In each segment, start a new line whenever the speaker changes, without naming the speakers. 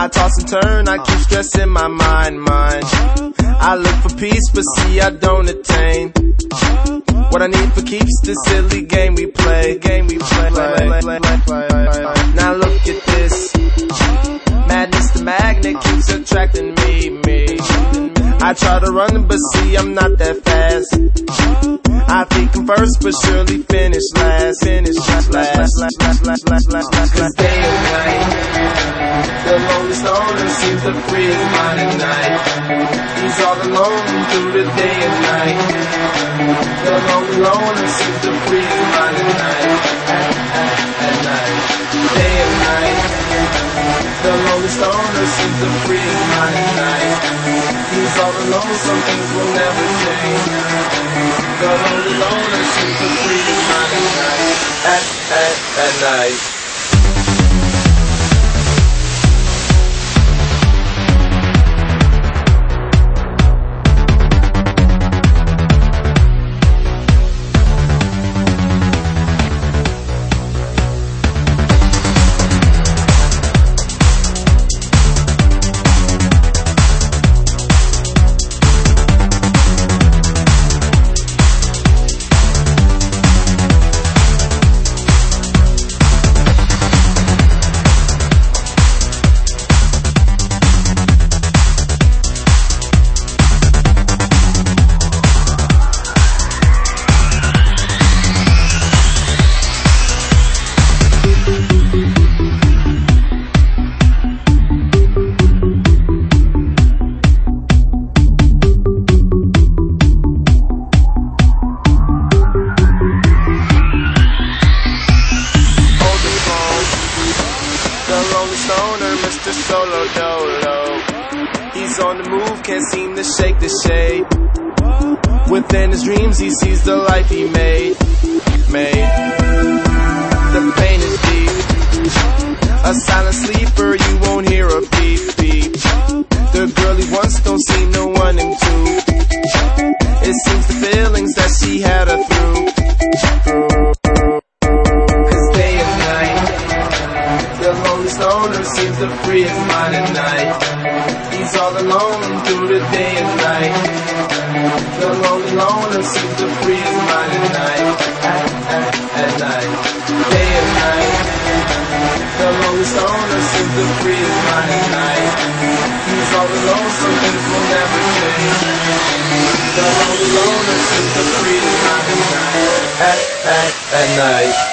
toss and turn, I keep stressing my mind. I look for peace, but see I don't attain what I need for keeps the silly game we play. Now look at this madness, the magnet keeps attracting me. I try to run, but see I'm not that fast. I think I'm first, but surely finish last. Cause day and night, the lonely stoner seems to free his mind at night. He's all alone through the day and night. The lonely loner seems to free his mind at night. At night, day and night, the lonely stoner seems to free his mind at night. He's all alone, some things will never change. The lonely loner seems to free his mind at night. At night. Mr. Solo Dolo, he's on the move, can't seem to shake the shade. Within his dreams he sees the life he made. The pain is deep, a silent sleeper, you won't hear a beep. The girl he wants don't see no one in two. It seems the feelings that she had her through. Cause day and night, the lonely stoner seems to free his mind at night. He's all alone through the day and night. The lonely loner seems to free his mind at night. At night, day and night, the lonely stoner seems to free his mind at night. He's all alone, some things will never change. The lonely loner seems to free his mind at night. At night.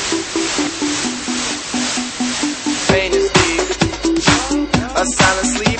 Pain is deep, a silent sleep.